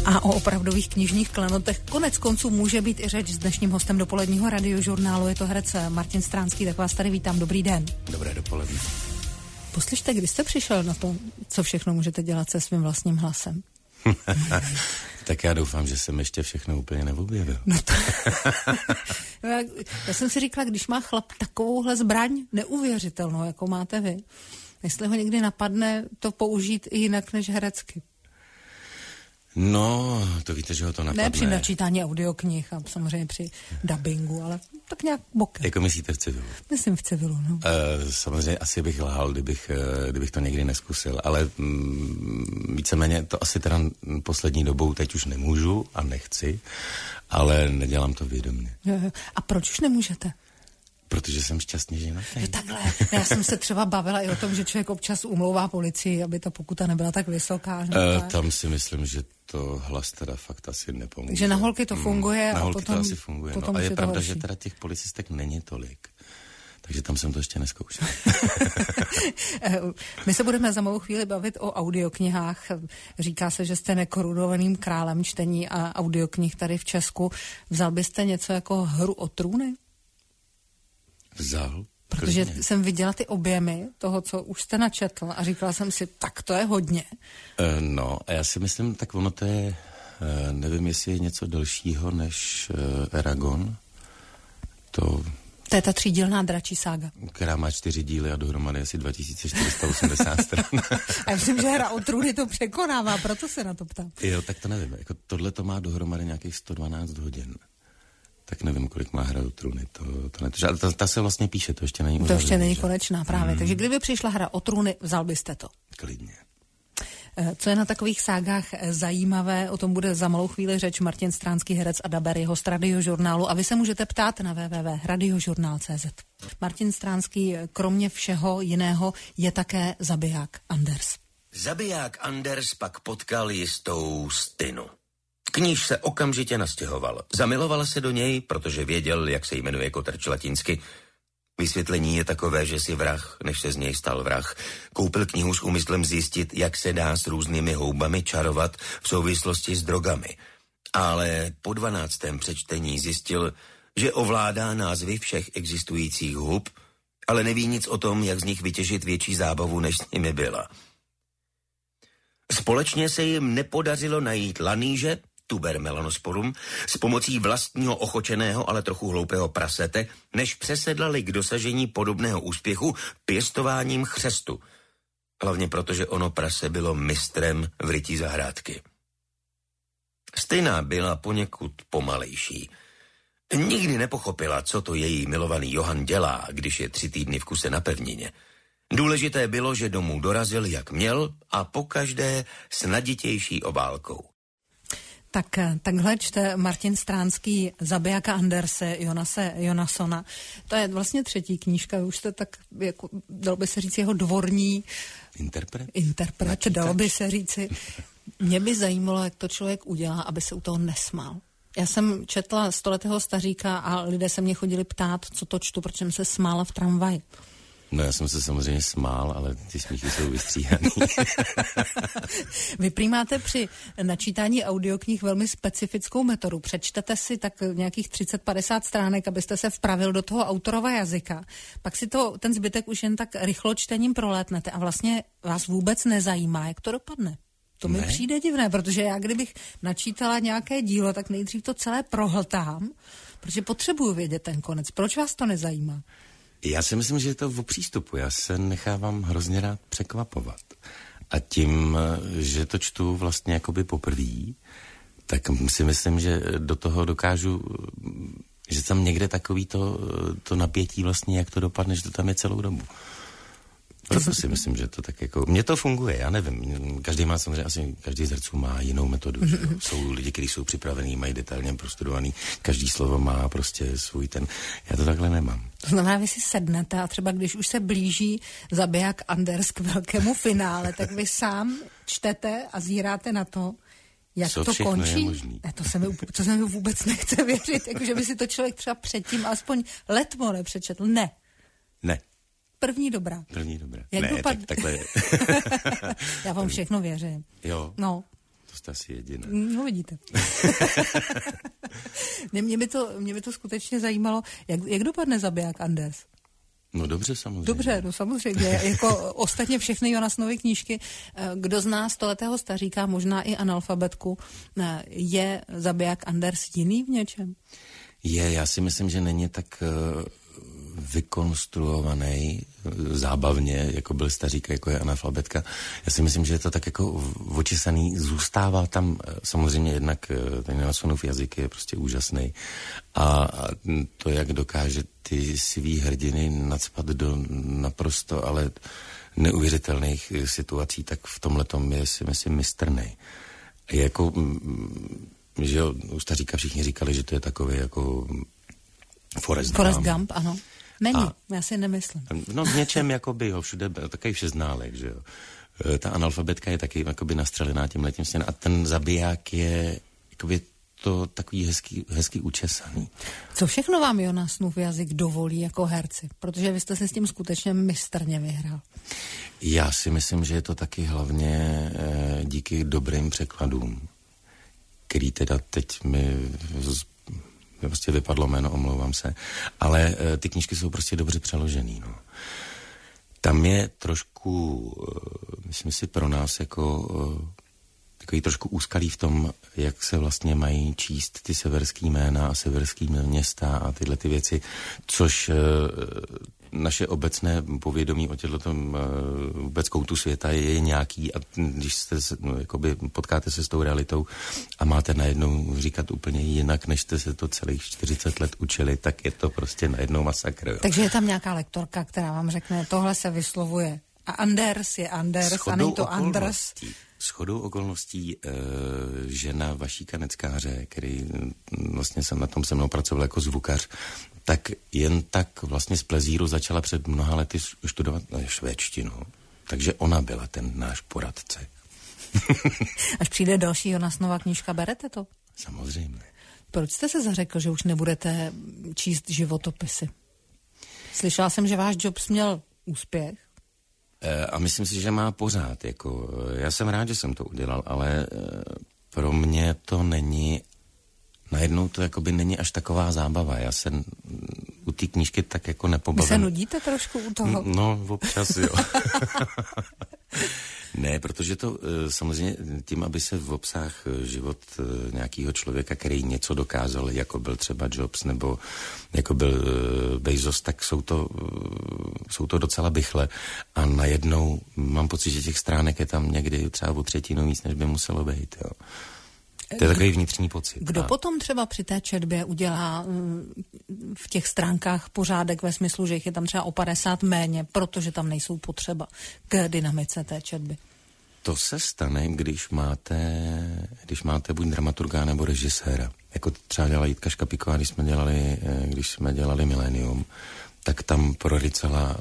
A o opravdových knižních klenotech konec konců může být i řeč s dnešním hostem dopoledního radiožurnálu. Je to herec Martin Stránský, tak vás tady vítám. Dobrý den. Dobré dopoledne. Poslyšte, kdy jste přišel na to, co všechno můžete dělat se svým vlastním hlasem? Tak já doufám, že jsem ještě všechno úplně neobjevil. No to... Já jsem si říkala, když má chlap takovouhle zbraň neuvěřitelnou, jako máte vy, jestli ho někdy napadne to použít i jinak než herecky. No, to víte, že ho to napadne. Ne při načítání audioknih a samozřejmě při dabingu, ale tak nějak bokem. Jako myslíte v civilu? Myslím v civilu, no. Samozřejmě asi bych lhal, kdybych to někdy neskusil, ale víceméně to asi teda poslední dobou teď už nemůžu a nechci, ale nedělám to vědomě. Jo. A proč už nemůžete? Protože jsem šťastně ženatý. Jo, takhle. Já jsem se třeba bavila i o tom, že člověk občas umlouvá policii, aby ta pokuta nebyla tak vysoká. Tam si myslím, že to hlas teda fakt asi nepomůže. Takže na holky to funguje. Na holky potom, to asi funguje. Potom a je pravda, horší. že teda těch policistek není tolik. Takže tam jsem to ještě neskoušel. My se budeme za malou chvíli bavit o audioknihách. Říká se, že jste nekorunovaným králem čtení a audioknih tady v Česku. Vzal byste něco jako Hru o trůny? Vzal. Protože klidně. jsem viděla ty objemy toho, co už jste načetl a říkala jsem si, tak to je hodně. No, a já si myslím, tak ono to je, nevím, jestli je něco delšího než Eragon. To je ta 3dílná dračí sága. Která má 4 díly a dohromady asi 2480 stran. A já myslím, že Hra o trůny to překonává, proto se na to ptám. Jo, tak to nevím. Jako tohle to má dohromady nějakých 112 hodin. Tak nevím, kolik má Hra o trůny. Ale ta se vlastně píše, to ještě není uzavřené. To ještě není konečná právě. Takže kdyby přišla Hra o trůny, vzal byste to? Klidně. Co je na takových ságách zajímavé, o tom bude za malou chvíli řeč. Martin Stránský, herec a daber, jeho z radiožurnálu. A vy se můžete ptát na www.radiožurnál.cz. Martin Stránský, kromě všeho jiného, je také zabiják Anders. Zabiják Anders pak potkal jistou Stinu. K níž se okamžitě nastěhoval. Zamiloval se do něj, protože věděl, jak se jmenuje kotrč latinsky. Vysvětlení je takové, že si vrah, než se z něj stal vrah, koupil knihu s úmyslem zjistit, jak se dá s různými houbami čarovat v souvislosti s drogami. Ale po 12. přečtení zjistil, že ovládá názvy všech existujících hub, ale neví nic o tom, jak z nich vytěžit větší zábavu, než s nimi byla. Společně se jim nepodařilo najít lanýže, tuber melanosporum, s pomocí vlastního ochočeného, ale trochu hloupého prasete, než přesedlali k dosažení podobného úspěchu pěstováním chřestu. Hlavně protože ono prase bylo mistrem v rytí zahrádky. Stina byla poněkud pomalejší. Nikdy nepochopila, co to její milovaný Johan dělá, když je 3 týdny v kuse na pevnině. Důležité bylo, že domů dorazil, jak měl, a pokaždé s naditější obálkou. Takhle čte Martin Stránský zabijaka Anderse, Jonase Jonassona. To je vlastně 3. knížka, už jste tak, jako, dalo by se říct, jeho dvorní interpret, dalo by se říci. Mě by zajímalo, jak to člověk udělá, aby se u toho nesmál. Já jsem četla 100letého staříka a lidé se mě chodili ptát, co to čtu, protože jsem se smála v tramvaji. No já jsem se samozřejmě smál, ale ty smíchy jsou vystříhaný. Vy prý máte při načítání audioknih velmi specifickou metodu. Přečtete si tak nějakých 30-50 stránek, abyste se vpravil do toho autorova jazyka. Pak si ten zbytek už jen tak rychlo čtením prolétnete a vlastně vás vůbec nezajímá, jak to dopadne. To mi přijde divné, protože já kdybych načítala nějaké dílo, tak nejdřív to celé prohltám, protože potřebuju vědět ten konec. Proč vás to nezajímá? Já si myslím, že je to o přístupu. Já se nechávám hrozně rád překvapovat. A tím, že to čtu vlastně jakoby poprvé, tak si myslím, že do toho dokážu, že tam někde takový to napětí vlastně, jak to dopadne, že to tam je celou dobu. Proto si myslím, že to tak jako... Mně to funguje, já nevím. Každý má samozřejmě, asi každý z herců má jinou metodu. Jsou lidi, kteří jsou připravení, mají detailně prostudovaný. Každý slovo má prostě svůj ten... Já to takhle nemám. To znamená, vy si sednete a třeba když už se blíží zabiják Anders k velkému finále, tak vy sám čtete a zíráte na to, jak co to končí. To se mi vůbec nechce věřit. Jakože by si to člověk třeba předtím aspoň letmo nepřečetl. Ne. První dobrá. První dobrá. Jak ne, dopad... takhle... Já vám všechno věřím. Jo. No. to jste asi jediné. No vidíte. Mě by to skutečně zajímalo, jak dopadne zabiják Anders? No dobře, samozřejmě. Dobře, no samozřejmě. Jako ostatně všechny Jonasnovy knížky, kdo zná Stoletého staříka, možná i analfabetku, je zabiják Anders jiný v něčem? Já si myslím, že není tak vykonstruovaný zábavně, jako byl stařík, jako je analfabetka. Já si myslím, že je to tak jako očisaný, zůstává tam samozřejmě jednak ten Jonasonův jazyk je prostě úžasný a to, jak dokáže ty svý hrdiny nacpat do naprosto, ale neuvěřitelných situací, tak v tomhletom je, si myslím, mistrnej. Jako, že jo, u staříka všichni říkali, že to je takový jako Forrest Gump, ano. Není, já si nemyslím. No v něčem jakoby, jo, všude, takový všeználek, že jo. Ta analfabetka je taky jakoby nastřelená tímhletím směrem a ten zabiják je jakoby to takový hezký učesaný. Co všechno vám Jonasův jazyk dovolí jako herci? Protože vy jste se s tím skutečně mistrně vyhrál. Já si myslím, že je to taky hlavně díky dobrým překladům, který teda teď mi prostě vypadlo jméno, omlouvám se, ale ty knížky jsou prostě dobře přeložený, no. Tam je trošku, myslím si pro nás jako takový trošku úskalí v tom, jak se vlastně mají číst ty severský jména a severský města a tyhle ty věci, což naše obecné povědomí o těchto vůbec koutu světa je nějaký a když jste jakoby potkáte se s tou realitou a máte najednou říkat úplně jinak, než jste se to celých 40 let učili, tak je to prostě najednou masakr. Jo. Takže je tam nějaká lektorka, která vám řekne, tohle se vyslovuje a Anders je Anders a není to Anders. Shodou okolností žena vaší kaneckáře, který vlastně jsem na tom se mnou pracoval jako zvukař, tak jen tak vlastně z plezíru začala před mnoha lety studovat švédštinu. Takže ona byla ten náš poradce. Až přijde další Jonasnova knížka, berete to? Samozřejmě. Proč jste se zařekl, že už nebudete číst životopisy? Slyšela jsem, že váš Jobs měl úspěch. A myslím si, že má pořád. Jako, já jsem rád, že jsem to udělal, ale pro mě to není, najednou to jakoby není až taková zábava. Já se u té knížky tak jako nepobavím. Vy se nudíte trošku u toho? No, občas jo. Ne, protože to samozřejmě tím, aby se v obsah život nějakého člověka, který něco dokázal, jako byl třeba Jobs nebo jako byl Bezos, tak jsou to docela bychle a najednou mám pocit, že těch stránek je tam někdy třeba o třetinu víc, než by muselo být, jo. To je takový vnitřní pocit. Kdo potom třeba při té četbě udělá v těch stránkách pořádek ve smyslu, že jich je tam třeba o 50 méně, protože tam nejsou potřeba k dynamice té četby? To se stane, když máte buď dramaturga nebo režiséra. Jako třeba dělala Jitka Škapiková, když jsme dělali Millennium, tak tam proricela,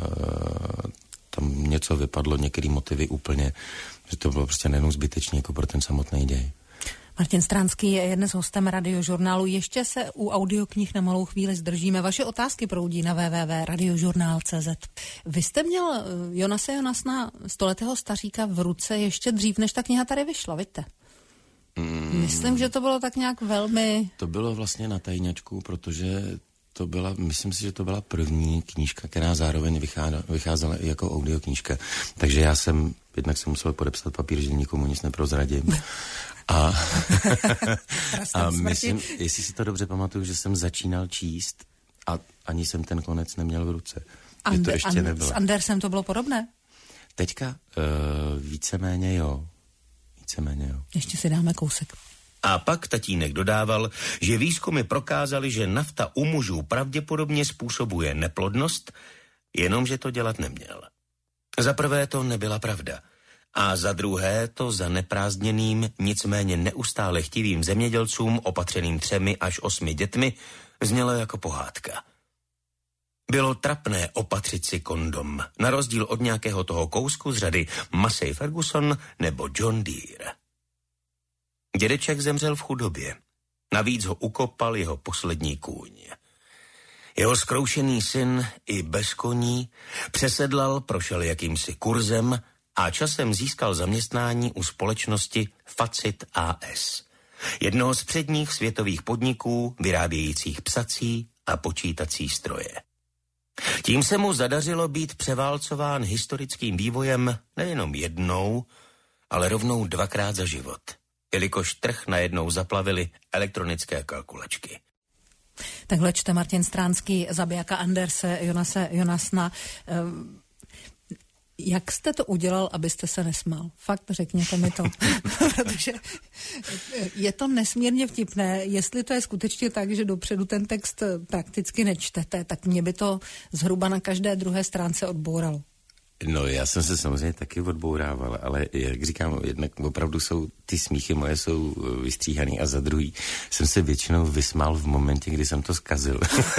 tam něco vypadlo, některé motivy úplně, že to bylo prostě nejenom zbytečný jako pro ten samotný děj. Martin Stránský je dnes hostem Radiožurnálu. Ještě se u audioknih na malou chvíli zdržíme. Vaše otázky proudí na www.radiožurnál.cz. Vy jste měl Jonase Jonasna Stoletého staříka v ruce ještě dřív, než ta kniha tady vyšla, vidíte? Myslím, že to bylo tak nějak velmi... To bylo vlastně na tajňačku, protože myslím si, že to byla první knížka, která zároveň vycházela i jako audioknížka. Takže já jsem musel podepsat papír, že nikomu nic neprozradím. A myslím, jestli si to dobře pamatuju, že jsem začínal číst a ani jsem ten konec neměl v ruce. To ještě nebylo. S Andersem to bylo podobné? Teďka víceméně jo. Ještě si dáme kousek. A pak tatínek dodával, že výzkumy prokázaly, že nafta u mužů pravděpodobně způsobuje neplodnost, jenomže to dělat neměl. Za prvé to nebyla pravda. A za druhé to zaneprázdněným, nicméně neustále chtivým zemědělcům opatřeným 3 až 8 dětmi znělo jako pohádka. Bylo trapné opatřit si kondom, na rozdíl od nějakého toho kousku z řady Massey Ferguson nebo John Deere. Dědeček zemřel v chudobě. Navíc ho ukopal jeho poslední kůň. Jeho zkroušený syn i bez koní přesedlal, prošel jakýmsi kurzem a časem získal zaměstnání u společnosti Facit AS, jednoho z předních světových podniků vyrábějících psací a počítací stroje. Tím se mu zadařilo být převálcován historickým vývojem nejenom jednou, ale rovnou 2krát za život, jelikož trh najednou zaplavily elektronické kalkulačky. Takhle čte Martin Stránský zabijaka Anderse Jonasna. Jak jste to udělal, abyste se nesmál? Fakt, řekněte mi to. Protože je to nesmírně vtipné. Jestli to je skutečně tak, že dopředu ten text prakticky nečtete, tak mě by to zhruba na každé druhé stránce odbouralo. No, já jsem se samozřejmě taky odbourával, ale jak říkám, jednak opravdu jsou ty smíchy moje jsou vystříhaný a za druhý jsem se většinou vysmál v momentě, kdy jsem to zkazil.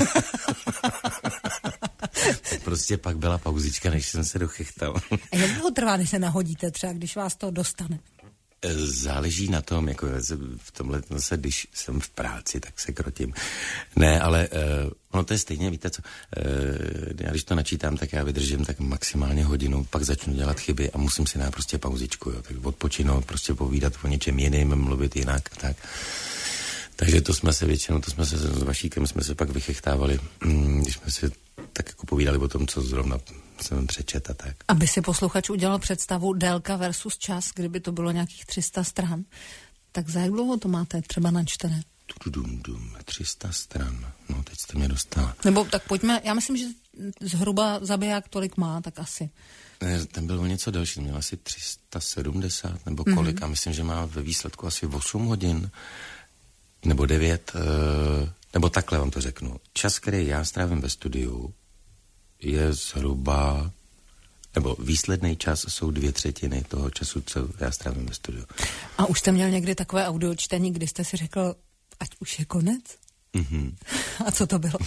Prostě pak byla pauzička, než jsem se dochechtal. A jak dlouho trvá, než se nahodíte třeba, když vás to dostane? Záleží na tom, jako v tomhle se, když jsem v práci, tak se krotím. Ne, ale ono to je stejně, víte co, já když to načítám, tak já vydržím tak maximálně hodinu, pak začnu dělat chyby a musím si dát prostě pauzičku, jo, tak odpočinout, prostě povídat o něčem jiným, mluvit jinak, tak. Takže to jsme se s Vašíkem jsme se pak vychechtávali, když jsme si tak jako povídali o tom, co zrovna jsem přečet a tak. Aby si posluchač udělal představu délka versus čas, kdyby to bylo nějakých 300 stran, tak za jak dlouho to máte třeba načtené? 300 stran, no teď jste mě dostala. Nebo tak pojďme, já myslím, že zhruba zabiják tolik má, tak asi. Ne, ten byl o něco delší, měl asi 370 nebo kolik a myslím, že má ve výsledku asi 8 hodin nebo 9, nebo takhle vám to řeknu. Čas, který já strávím ve studiu, je zhruba, nebo výsledný čas jsou 2/3 toho času, co já strávím ve studiu. A už jste měl někdy takové audiočtení, kdy jste si řekl, ať už je konec? Mm-hmm. A co to bylo?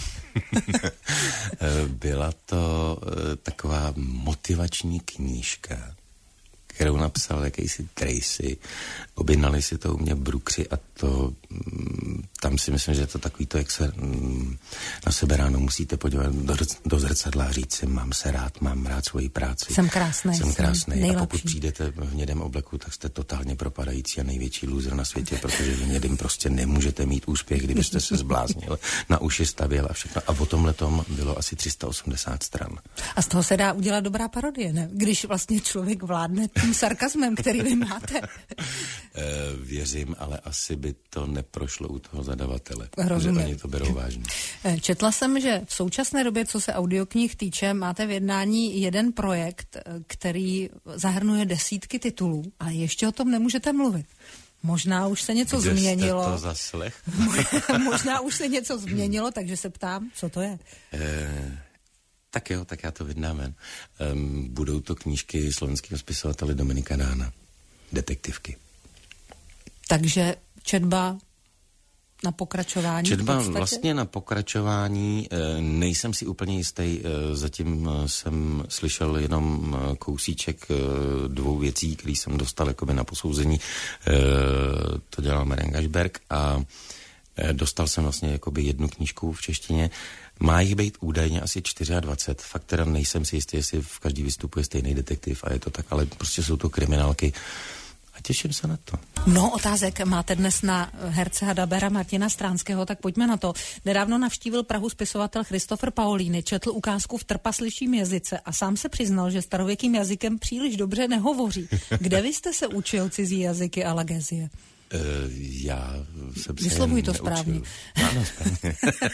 Byla to taková motivační knížka, kterou napsal jakýsi Tracy. Objednali si to u mě Brookři a to tam si myslím, že je to takový to, jak se na sebe ráno musíte podívat do zrcadla a říct si, mám rád svoji práci. Jsem krásnej. A pokud přijdete v hnědém obleku, tak jste totálně propadající a největší loser na světě, protože v hnědém prostě nemůžete mít úspěch, kdybyste se zbláznil, na uši stavěl a všechno. A o tomhletom bylo asi 380 stran. A z toho se dá udělat dobrá parodie, ne? Když vlastně člověk vládne tím sarkazmem, který vy máte. Věřím, ale asi by to neprošlo u toho zadavatele. Rozumím. Že oni to berou vážně. Četla jsem, že v současné době, co se audioknih týče, máte v jednání jeden projekt, který zahrnuje desítky titulů, ale ještě o tom nemůžete mluvit. Možná už se něco změnilo. Jste to zaslech? Možná už se něco změnilo, takže se ptám, co to je? Tak jo, tak já to vydám ven. Budou to knížky slovenského spisovatele Dominika Dána. Detektivky. Takže četba na pokračování? Četba vlastně na pokračování, nejsem si úplně jistý, zatím jsem slyšel jenom kousíček 2 věcí, který jsem dostal jakoby na posouzení, to dělal Marian Gašberg a dostal jsem vlastně jakoby 1 knížku v češtině. Má jich být údajně asi 24, fakt teda nejsem si jistý, jestli v každý vystupuje stejný detektiv a je to tak, ale prostě jsou to kriminálky a těším se na to. Mnoho otázek máte dnes na herce hadabera Martina Stránského, tak pojďme na to. Nedávno navštívil Prahu spisovatel Christopher Paolini, četl ukázku v trpasličím jazyce a sám se přiznal, že starověkým jazykem příliš dobře nehovoří. Kde vy jste se učil cizí jazyky a Lagezie? Já jsem se vyslovuji to neučil. správně. Ano, správně.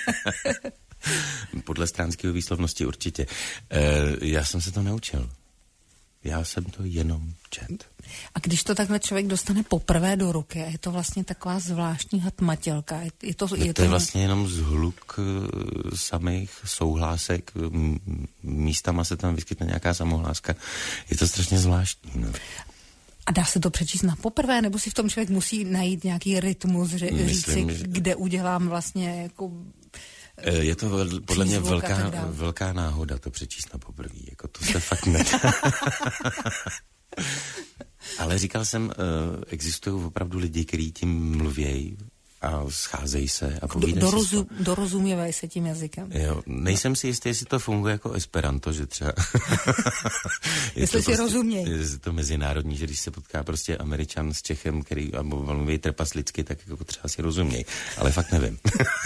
Podle stránského výslovnosti určitě. Já jsem se to neučil. Já jsem to jenom čet. A když to takhle člověk dostane poprvé do ruky, je to vlastně taková zvláštní hatmatělka. To je vlastně jenom zhluk samých souhlásek. Místama se tam vyskytne nějaká samohláska. Je to strašně zvláštní. No. A dá se to přečíst na poprvé, nebo si v tom člověk musí najít nějaký rytmus, říci, kde udělám vlastně jako... Je to podle mě velká náhoda to přečíst na poprvé. Jako to se fakt nedá. Ale říkal jsem, existují opravdu lidi, kteří tím mluvějí a scházejí se a povídají si. Dorozuměvají se tím jazykem. Jo, nejsem si jistý, jestli to funguje jako Esperanto, že třeba... jestli si rozumějí. Je to mezinárodní, že když se potká prostě Američan s Čechem, který mluví trpaslicky, tak jako třeba si rozumějí. Ale fakt nevím.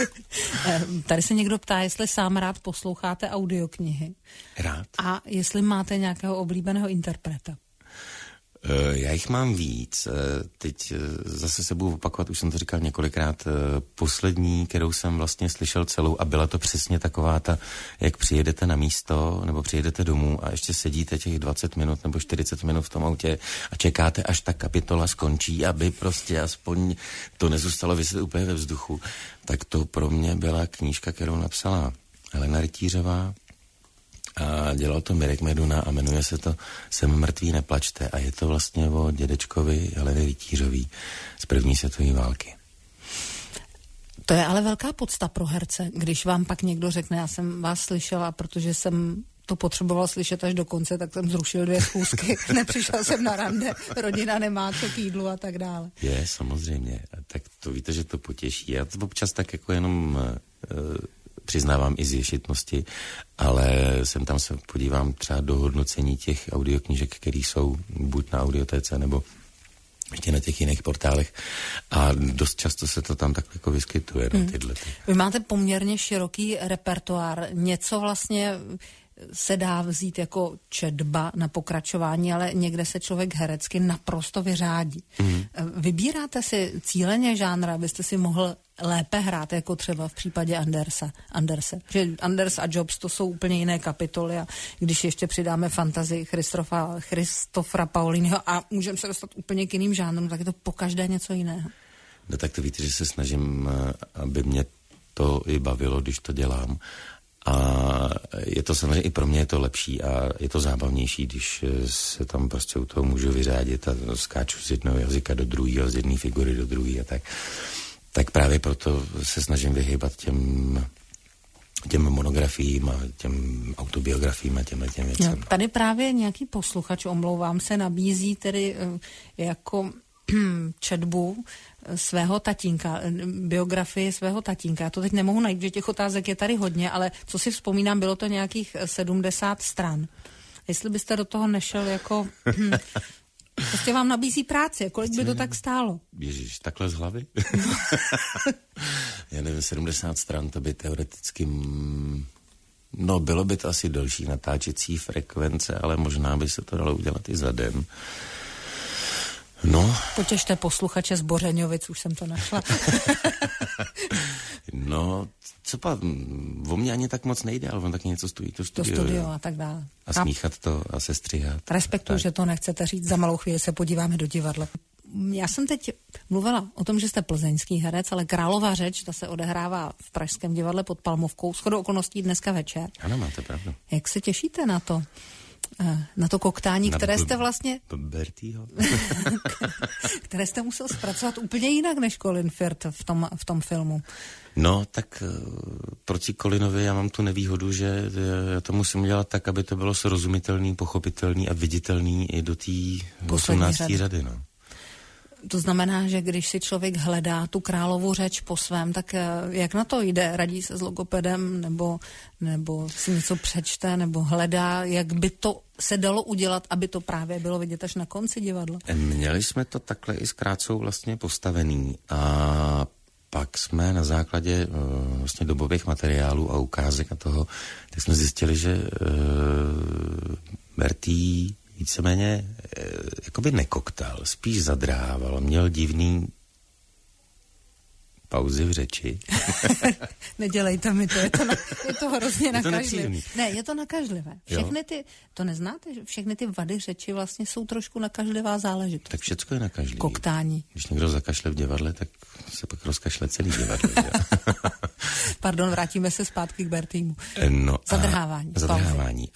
Tady se někdo ptá, jestli sám rád posloucháte audioknihy. Rád. A jestli máte nějakého oblíbeného interpreta. Já jich mám víc. Teď zase se budu opakovat, už jsem to říkal několikrát, poslední, kterou jsem vlastně slyšel celou a byla to přesně taková ta, jak přijedete na místo nebo přijedete domů a ještě sedíte těch 20 minut nebo 40 minut v tom autě a čekáte, až ta kapitola skončí, aby prostě aspoň to nezůstalo viset úplně ve vzduchu. Tak to pro mě byla knížka, kterou napsala Helena Rytířová. A dělal to Mirek Meduna a jmenuje se to Jsem mrtvý, neplačte. A je to vlastně o dědečkovi Heleny Rytířový z první světové války. To je ale velká podsta pro herce, když vám pak někdo řekne, já jsem vás slyšela, protože jsem to potřeboval slyšet až do konce, tak jsem zrušil 2 schůzky, nepřišel jsem na rande, rodina nemá co k jídlu a tak dále. Je, samozřejmě. Tak to víte, že to potěší. Já to občas tak jako jenom... přiznávám i z ješitnosti, ale sem tam se podívám třeba do hodnocení těch audioknížek, které jsou buď na Audiotéce, nebo ještě na těch jiných portálech a dost často se to tam tak jako vyskytuje. Tyhle. Vy máte poměrně široký repertoár, něco vlastně se dá vzít jako četba na pokračování, ale někde se člověk herecky naprosto vyřádí. Vybíráte si cíleně žánra, abyste si mohl lépe hrát, jako třeba v případě Anderse. Že Anders a Jobs to jsou úplně jiné kapitoly a když ještě přidáme fantazii Christofra Paoliniho a můžeme se dostat úplně k jiným žánrům, tak je to pokaždé něco jiného. No tak to víte, že se snažím, aby mě to i bavilo, když to dělám. A je to samozřejmě, i pro mě je to lepší a je to zábavnější, když se tam prostě u toho můžu vyřádit a skáču z jednoho jazyka do druhého, z jedné figury do druhé a tak. Tak právě proto se snažím vyhýbat těm monografiím a těm autobiografiím a těm věcem. No, tady právě nějaký posluchač, omlouvám se, nabízí tedy jako četbu svého tatínka, biografii svého tatínka. Já to teď nemohu najít, že těch otázek je tady hodně, ale co si vzpomínám, bylo to nějakých 70 stran. Jestli byste do toho nešel jako... Prostě vám nabízí práci, kolik by to tak stálo? Ježíš, takhle z hlavy? Já nevím, 70 stran, to by teoreticky... No, bylo by to asi delší natáčecí frekvence, ale možná by se to dalo udělat i za den. No. Potěšte posluchače z Bořeňovic, už jsem to našla. No, co pa, o mě ani tak moc nejde, ale on taky něco stojí to studio a tak dále. A smíchat to a sestříhat. Respektuju, že to nechcete říct, za malou chvíli se podíváme do divadla. Já jsem teď mluvila o tom, že jste plzeňský herec, ale Králova řeč, ta se odehrává v Pražském divadle pod Palmovkou, shodou okolností dneska večer. Ano, máte pravdu. Jak se těšíte na to? Na to koktání, které jste vlastně... Bertýho. které jste musel zpracovat úplně jinak než Colin Firth v tom filmu. No, tak proti Colinovi já mám tu nevýhodu, že já to musím dělat tak, aby to bylo srozumitelný, pochopitelný a viditelný i do té 18. řady. No. To znamená, že když si člověk hledá tu Královu řeč po svém, tak jak na to jde? Radí se s logopedem nebo si něco přečte nebo hledá, jak by to se dalo udělat, aby to právě bylo vidět až na konci divadla? Měli jsme to takhle i s Krácou vlastně postavený a pak jsme na základě vlastně dobových materiálů a ukázek a toho, tak jsme zjistili, že Bertý víceméně jakoby nekoktal, spíš zadrhával, měl divný pauzy v řeči. Nedělejte mi to, je to hrozně nakažlivé. Ne, je to nakažlivé. Všechny to neznáte, že všechny ty vady řeči vlastně jsou trošku nakažlivá záležitost. Tak všecko je nakažlivé. Koktání. Když někdo zakašle v divadle, tak se pak rozkašle celý divadlo. Pardon, vrátíme se zpátky k Bertýmu. No, Zadrhávání.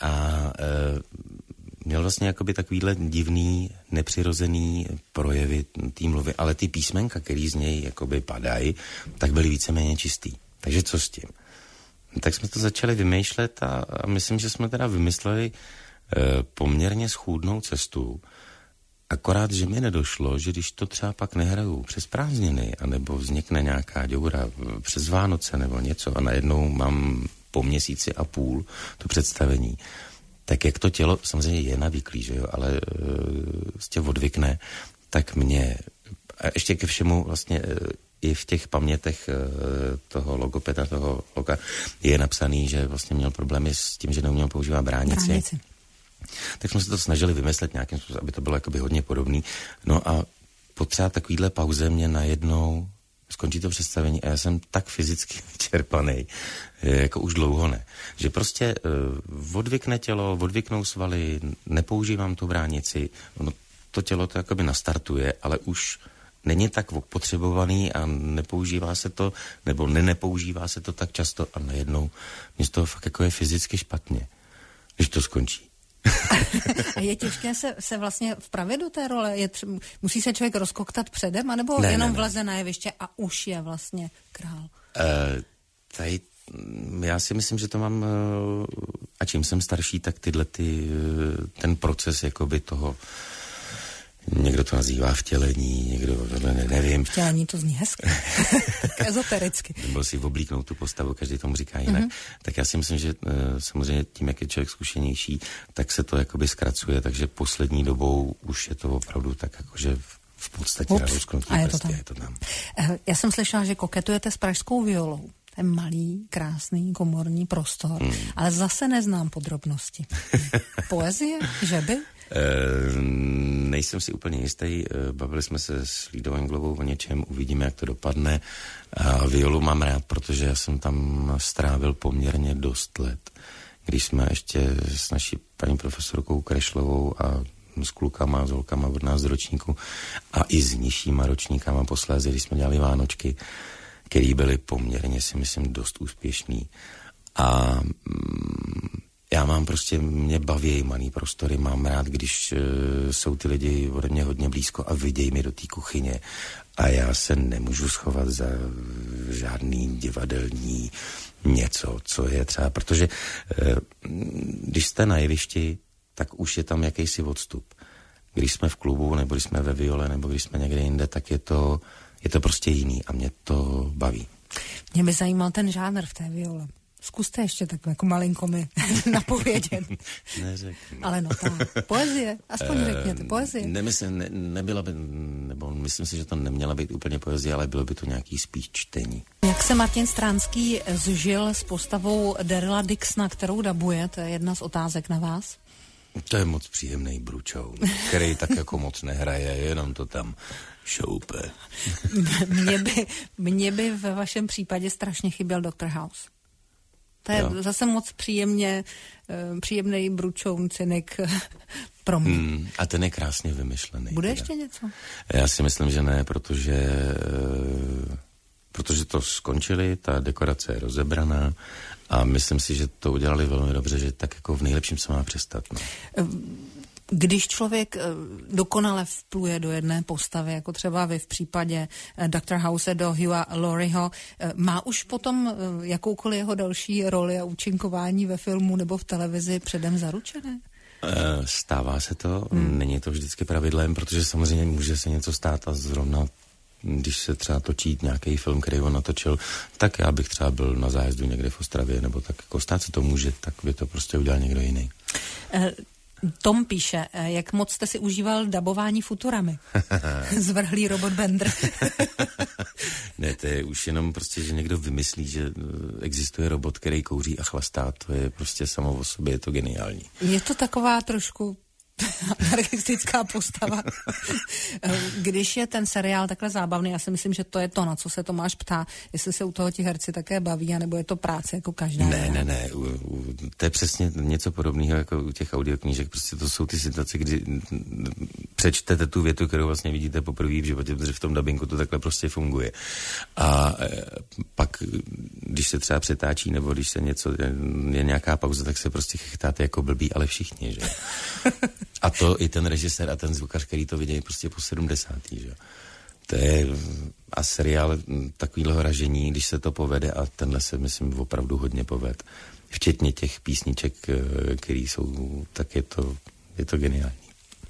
Měl vlastně jakoby takovýhle divný, nepřirozený projevy té mluvy, ale ty písmenka, který z něj jakoby padají, tak byly víceméně čistý. Takže co s tím? Tak jsme to začali vymýšlet a myslím, že jsme teda vymysleli poměrně schůdnou cestu Akorát, že mi nedošlo, že když to třeba pak nehraju přes prázdniny, anebo vznikne nějaká děura přes Vánoce nebo něco a najednou mám po měsíci a půl to představení, tak jak to tělo samozřejmě je navyklý, že jo, ale vlastně odvykne, tak mě, a ještě ke všemu vlastně i v těch pamětech toho logopeda, toho loga, je napsaný, že vlastně měl problémy s tím, že neuměl používat bránici. Tak jsme se to snažili vymyslet nějakým způsobem, aby to bylo jakoby hodně podobný. No a po třeba takovýhle pauze mě najednou skončí to představení a já jsem tak fyzicky vyčerpaný, jako už dlouho ne. Že prostě odvykne tělo, odvyknou svaly, nepoužívám tu bránici, no, to tělo to jakoby nastartuje, ale už není tak potřebovaný a nepoužívá se to, nebo nepoužívá se to tak často a najednou mě z toho fakt jako je fyzicky špatně, když to skončí. A je těžké se vlastně vpravit do té role? Musí se člověk rozkoktat předem, anebo jenom vleze na jeviště a už je vlastně král? Tady já si myslím, že to mám, a čím jsem starší, tak ten proces jakoby toho, někdo to nazývá vtělení, někdo, nevím. Vtělení to zní hezky. Tak ezotericky. Nebo si oblíknout tu postavu, každý tomu říká jinak. Tak já si myslím, že samozřejmě tím, jak je člověk zkušenější, tak se to jakoby zkracuje, takže poslední dobou už je to opravdu tak jakože v podstatě na rozknutí prsty, je to tam. Já jsem slyšela, že koketujete s pražskou violou. To je malý, krásný, komorní prostor, ale zase neznám podrobnosti. Poezie? Žeby? Nejsem si úplně jistý. Bavili jsme se s Lídou Englovou o něčem, uvidíme, jak to dopadne. A violu mám rád, protože já jsem tam strávil poměrně dost let. Když jsme ještě s naší paní profesorkou Krešlovou a s klukama, s holkama od nás z ročníku a i s nižšíma ročníkama posléze, když jsme dělali Vánočky, který byly poměrně, si myslím, dost úspěšný. A já mám prostě, mě baví malý prostory, mám rád, když jsou ty lidi ode mě hodně blízko a vidějí mi do té kuchyně a já se nemůžu schovat za žádný divadelní něco, co je třeba, protože když jste na jevišti, tak už je tam jakýsi odstup. Když jsme v klubu, nebo když jsme ve viole, nebo když jsme někde jinde, tak je to prostě jiný a mě to baví. Mě by zajímal ten žánr v té viole. Zkuste ještě tak jako malinko mi napovědět. Neřeknu. Ale no ta poezie, aspoň řekněte, poezie. Nebyla by, nebo myslím si, že to neměla být úplně poezie, ale bylo by to nějaký spíš čtení. Jak se Martin Stránský zžil s postavou Daryla Dixona, kterou dabuje? To je jedna z otázek na vás. To je moc příjemný bručoun, který tak jako moc nehraje, jenom to tam šoupe. Mně by ve vašem případě strašně chyběl Dr. House. To je zase moc příjemný bručoun, cynik pro mě. A ten je krásně vymyšlený. Bude ještě něco? Já si myslím, že ne, protože to skončili, ta dekorace je rozebraná a myslím si, že to udělali velmi dobře, že tak jako v nejlepším se má přestat. No. Když člověk dokonale vpluje do jedné postavy, jako třeba vy v případě Dr. House do Hugha Laurieho, má už potom jakoukoliv jeho další roli a účinkování ve filmu nebo v televizi předem zaručené? Stává se to, není to vždycky pravidlem, protože samozřejmě může se něco stát a zrovna když se třeba točí nějaký film, který on natočil, tak já bych třeba byl na zájezdu někde v Ostravě, nebo tak jako stát se to může, tak by to prostě udělal někdo jiný. Tom píše, jak moc jste si užíval dabování Futuramy. Zvrhlý robot Bender. Ne, to je už jenom prostě, že někdo vymyslí, že existuje robot, který kouří a chlastá. To je prostě samo o sobě, je to geniální. Je to taková trošku anarchistická postava. Když je ten seriál takhle zábavný, já si myslím, že to je to, na co se Tomáš ptá, jestli se u toho ti herci také baví, anebo je to práce jako každá. Ne, to je přesně něco podobného jako u těch audioknížek, prostě to jsou ty situace, kdy přečtete tu větu, kterou vlastně vidíte poprvé v životě, protože v tom dabingu to takhle prostě funguje. A pak, když se třeba přetáčí, nebo když se je nějaká pauza, tak se prostě chytáte jako blbý, ale všichni, že? A to i ten režisér a ten zvukař, který to vidějí prostě po 70. Že? To je a seriál takovýhleho ražení, když se to povede a tenhle se, myslím, opravdu hodně poved. Včetně těch písniček, které jsou, tak je to geniální.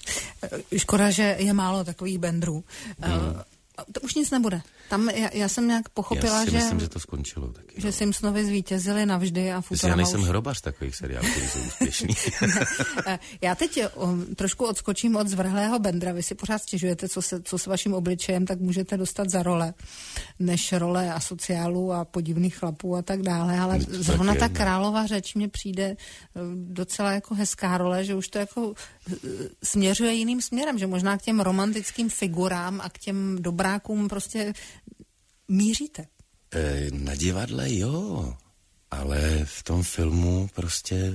Škoda, že je málo takových Bendrů. To už nic nebude. Tam já jsem nějak pochopila, že... myslím, že to skončilo taky. Že Simpsonovi zvítězili navždy a Futurama. Já nejsem hrobař takových seriálů, který jsou úspěšný. Já teď trošku odskočím od zvrhlého Bendra. Vy si pořád stěžujete, co s vaším obličejem, tak můžete dostat za role, než role asociálů a podivných chlapů a tak dále. Ale zrovna ta Králova řeč mně přijde docela jako hezká role, že už to jako směřuje jiným směrem, že možná k těm romantickým figurám a k těm dobrákům prostě míříte. Na divadle jo, ale v tom filmu prostě...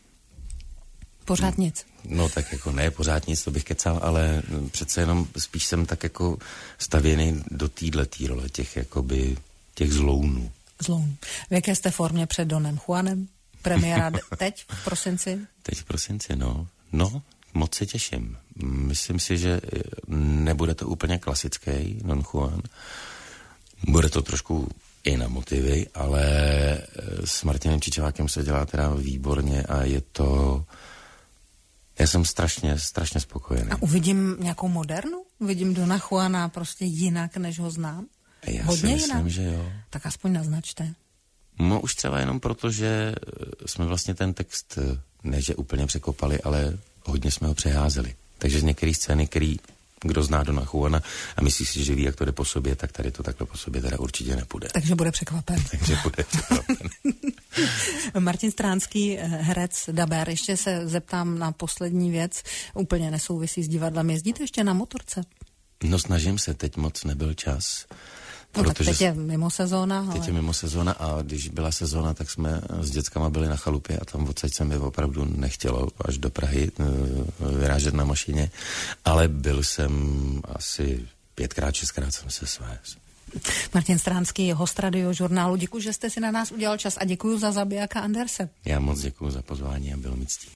Pořád nic. No tak jako ne, pořád nic, to bych kecal, ale přece jenom spíš jsem tak jako stavěný do téhletý role těch zlounů. Zloun. V jaké jste formě před Donem Juanem? Premiéra teď v prosinci? Teď v prosinci, no. No, moc se těším. Myslím si, že nebude to úplně klasický Don Juan. Bude to trošku i na motivy, ale s Martinem Čičevákem se dělá teda výborně a je to... Já jsem strašně spokojený. A uvidím nějakou modernu? Uvidím Dona Juana prostě jinak, než ho znám? Já Hodně si myslím, jinak? že jo. Tak aspoň naznačte. No už třeba jenom proto, že jsme vlastně ten text ne, že úplně překopali, ale hodně jsme ho přeházeli. Takže z některé scény, který kdo zná Dona Juana a myslí si, že ví, jak to jde po sobě, tak tady to takhle po sobě teda určitě nepůjde. Takže bude překvapen. Takže bude překvapen. Martin Stránský, herec, dabér. Ještě se zeptám na poslední věc. Úplně nesouvisí s divadlem. Jezdíte ještě na motorce? No snažím se, teď moc nebyl čas. No tak teď je mimo sezóna. Ale... Teď je mimo sezóna a když byla sezóna, tak jsme s dětskama byli na chalupě a tam odsaď se mi opravdu nechtělo až do Prahy vyrážet na mašině, ale byl jsem asi 5krát, 6krát jsem se svést. Martin Stránský, host Radiožurnálu. Děkuji, že jste si na nás udělal čas a děkuji za Zabijaka Anderse. Já moc děkuji za pozvání a bylo mi ctí.